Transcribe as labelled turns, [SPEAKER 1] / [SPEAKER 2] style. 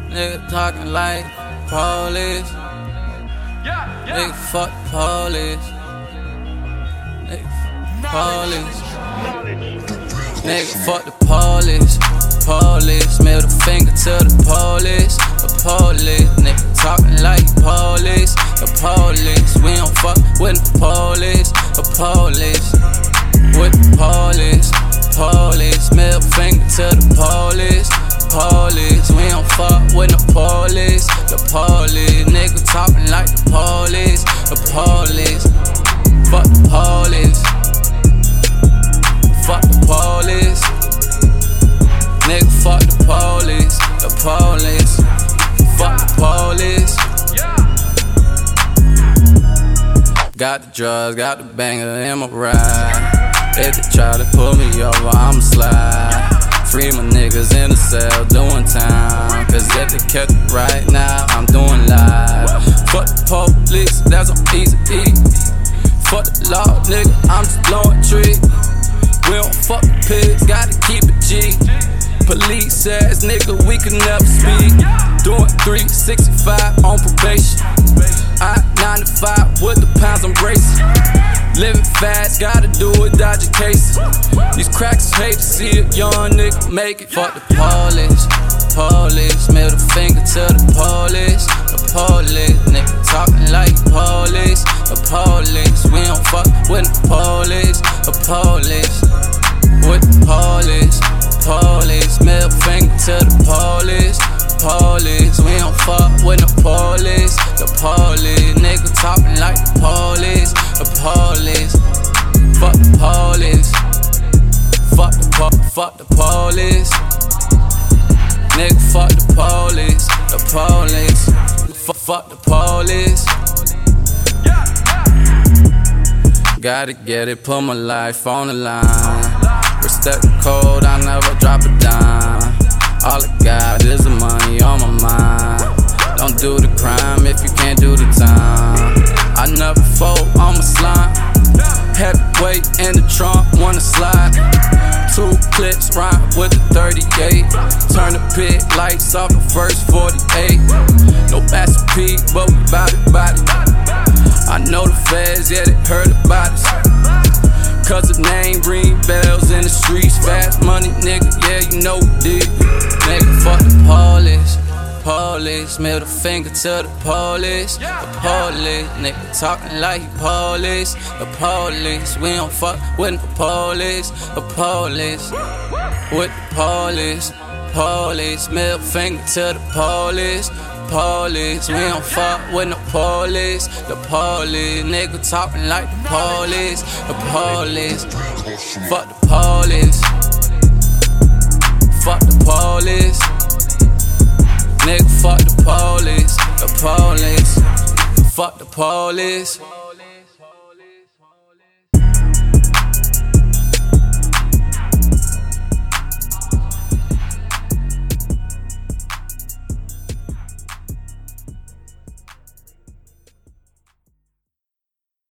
[SPEAKER 1] Nigga talking like police. Nigga fuck the police. Nigga police. Nigga fuck the police. Police, middle finger to the police. The police, nigga talking like police. The police, we don't fuck with the police. The police, with the police. Police, middle finger to the police. Police, we don't fuck with the police. The police, nigga talking like the police. The police, fuck the police. Fuck the police. Nigga fuck the police. The police, fuck the police. Got the drugs, got the banger in my ride. If they try to pull me over, I'ma slide. Free my niggas in the cell doing time. Cause if they catch it right now, I'm doing live. Fuck the police, that's on easy E. Fuck the law, nigga, I'm just blowing trees. We don't fuck with pigs, gotta keep it G. Police ass nigga, we can never speak. Doing 365 on probation. I 95 with the pounds I'm racing. Living fast, gotta do it, dodging cases. These crackers hate to see a young nigga make it. Fuck the police, police, middle finger to the police. The police, nigga talking like police. The police, we don't fuck with the police. The police, with the police. Police, middle finger to the police. Police, we don't fuck with the police. The police, nigga talking like the police. The police, fuck the police. Fuck the police. Nigga fuck the police. The police, fuck the police. Gotta get it, put my life on the line. Respect the code, I never drop a dime. All I got is the money on my mind. Don't do the crime if you can't do the time. I never fold, I'm a slime. Heavyweight in the trunk, wanna slide. 2 clips, rhyme with the 38. Turn the pit lights off the first 48. No Master P, but we bout it. I know the feds, yeah, they heard about us. Cause the name ring bells in the streets. Fast money, nigga, yeah, you know we did. Nigga, fuck the police. Police, middle finger to the police. The police, nigga talking like police. The police, we don't fuck with the police. The police, with the police. Police, middle finger to the police. Police, we don't fuck with the police. The police, nigga talking like the police. The police, fuck the police. Fuck the police. Nigga fuck the police. The police, fuck the police.